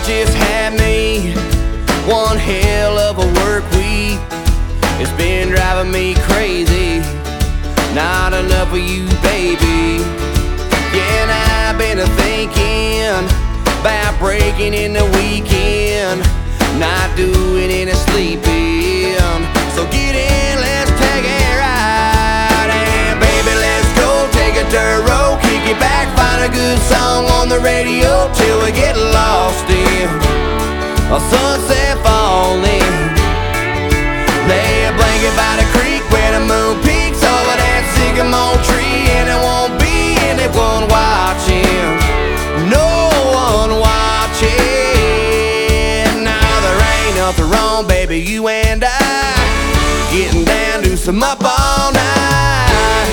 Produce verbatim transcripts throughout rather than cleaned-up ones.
just had me one hell of a work week. It's been driving me crazy, not enough of you, baby. Yeah, and I've been thinking about breaking in the weekend, not doing any sleeping. So get in, let's take a ride, and baby, let's go take a dirt road, kick it back, find a good song on the radio till we get lost in a sunset falling. Lay a blanket by the creek where the moon peaks over that sycamore tree, and it won't be anyone watching, no one watching. Now there ain't nothing wrong, baby, you and I getting down to some up all night.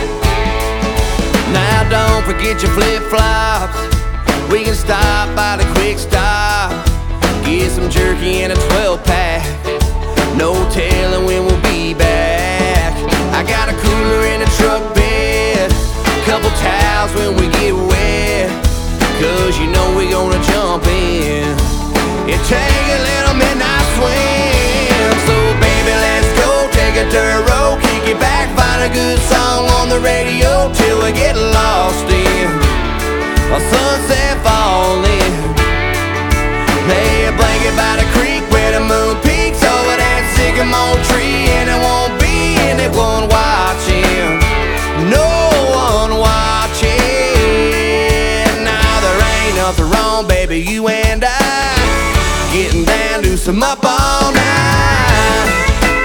Now don't forget your flip-flops, we can stop by the quick stop, get some jerky and a twelve pack, no telling when we'll be back. I got a cooler in the truck bed, couple towels when we get wet, cause you know we gonna jump in and take a little midnight swim. So baby, let's go take a dirt road, kick it back, find a good song on the radio till we get lost in a sunset falling. Lay a blanket by the creek where the moon peaks over that sycamore tree, and it won't be anyone watching, no one watching. Now there ain't nothing wrong, baby, you and I getting down to some up all night.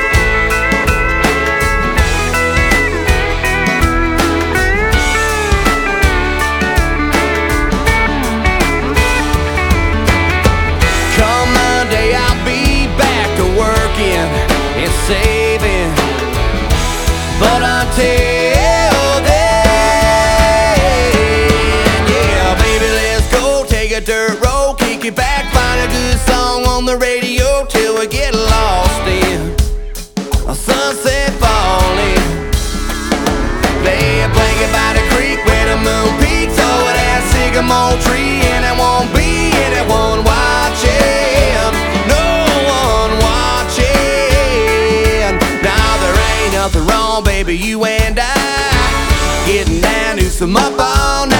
And saving, but until then, yeah, baby, let's go take a dirt road, kick it back, find a good song on the radio till we get lost in a sunset falling. Lay a blanket by the creek where the moon peaks over that sycamore tree, and it won't be anyone watching, no one watching. Nothing wrong, baby, you and I getting down to some up all night.